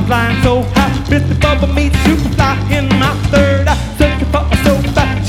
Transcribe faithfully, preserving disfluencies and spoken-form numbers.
flying so high. Mister Bubba meets Superfly in